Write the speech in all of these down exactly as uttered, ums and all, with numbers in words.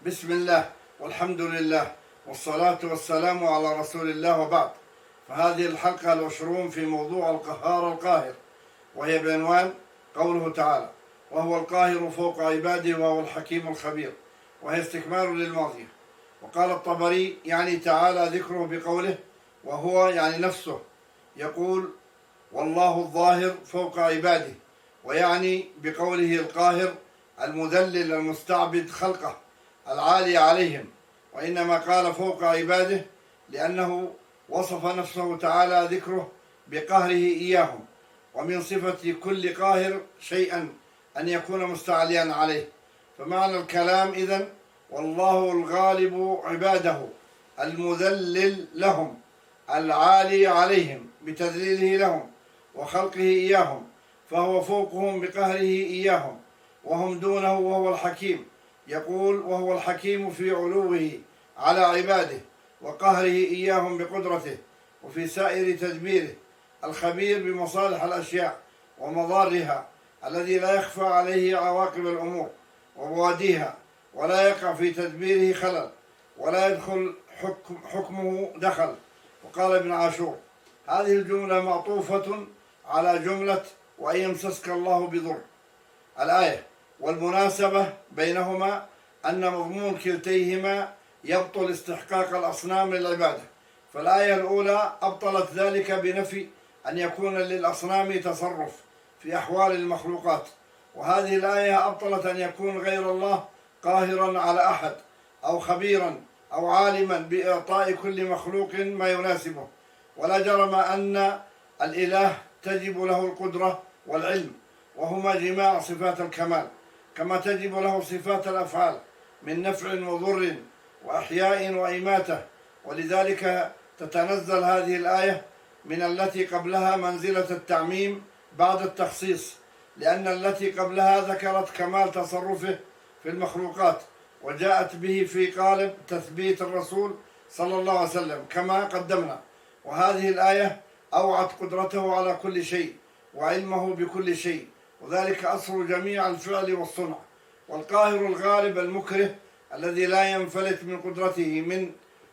بسم الله والحمد لله والصلاة والسلام على رسول الله، وبعد. فهذه الحلقة العشرون في موضوع القهار القاهر، وهي بعنوان قوله تعالى: وهو القاهر فوق عباده وهو الحكيم الخبير، وهي استكمال للماضية. وقال الطبري يعني تعالى ذكره بقوله وهو يعني نفسه، يقول: والله الظاهر فوق عباده، ويعني بقوله القاهر المذلل المستعبد خلقه العالي عليهم. وإنما قال فوق عباده لأنه وصف نفسه تعالى ذكره بقهره إياهم، ومن صفة كل قاهر شيئا أن يكون مستعليا عليه. فمعنى الكلام إذن: والله الغالب عباده المذلل لهم العالي عليهم بتذليله لهم وخلقه إياهم، فهو فوقهم بقهره إياهم وهم دونه، وهو الحكيم. يقول: وهو الحكيم في علوه على عباده وقهره إياهم بقدرته وفي سائر تدبيره، الخبير بمصالح الأشياء ومضارها، الذي لا يخفى عليه عواقب الأمور وبواديها، ولا يقع في تدبيره خلل، ولا يدخل حكم حكمه دخل. وقال ابن عاشور: هذه الجملة معطوفة على جملة وإن يمسسك الله بضر الآية، والمناسبة بينهما أن مضمون كلتيهما يبطل استحقاق الأصنام للعبادة. فالآية الأولى أبطلت ذلك بنفي أن يكون للأصنام تصرف في أحوال المخلوقات، وهذه الآية أبطلت أن يكون غير الله قاهرا على أحد أو خبيرا أو عالما بإعطاء كل مخلوق ما يناسبه. ولا جرم أن الإله تجب له القدرة والعلم، وهما جماع صفات الكمال، كما تجب له صفات الأفعال من نفع وضر وأحياء وإماتة. ولذلك تتنزل هذه الآية من التي قبلها منزلة التعميم بعد التخصيص، لأن التي قبلها ذكرت كمال تصرفه في المخلوقات، وجاءت به في قالب تثبيت الرسول صلى الله عليه وسلم كما قدمنا. وهذه الآية أوعت قدرته على كل شيء وعلمه بكل شيء، وذلك أصل جميع الفعل والصنع. والقاهر الغالب المكره الذي لا ينفلت من قدرته من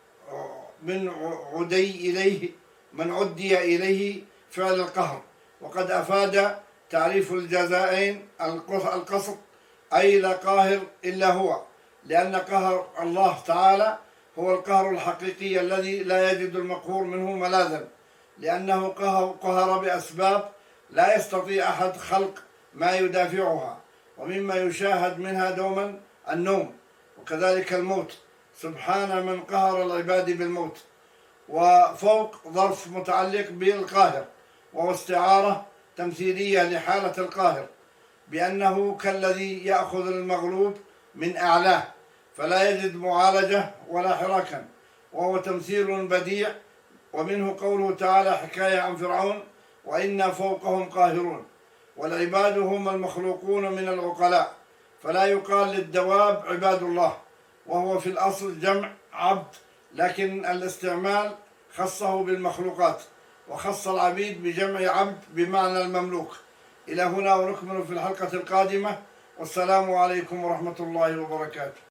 من عدي إليه من عدي إليه فعل القهر. وقد أفاد تعريف الجزائين القصد، أي لا قاهر إلا هو، لأن قهر الله تعالى هو القهر الحقيقي الذي لا يجد المقهور منه ملاذا، لأنه قهر بأسباب لا يستطيع أحد خلق ما يدافعها، ومما يشاهد منها دوما النوم، وكذلك الموت. سبحان من قهر العباد بالموت. وفوق ظرف متعلق بالقاهر، وهو استعارة تمثيلية لحالة القاهر، بأنه كالذي يأخذ المغلوب من أعلاه فلا يجد معالجة ولا حراكا، وهو تمثيل بديع. ومنه قوله تعالى حكاية عن فرعون: وإنا فوقهم قاهرون. والعباد هم المخلوقون من العقلاء، فلا يقال للدواب عباد الله، وهو في الأصل جمع عبد، لكن الاستعمال خصه بالمخلوقات، وخص العبيد بجمع عبد بمعنى المملوك. إلى هنا، ونكمل في الحلقة القادمة، والسلام عليكم ورحمة الله وبركاته.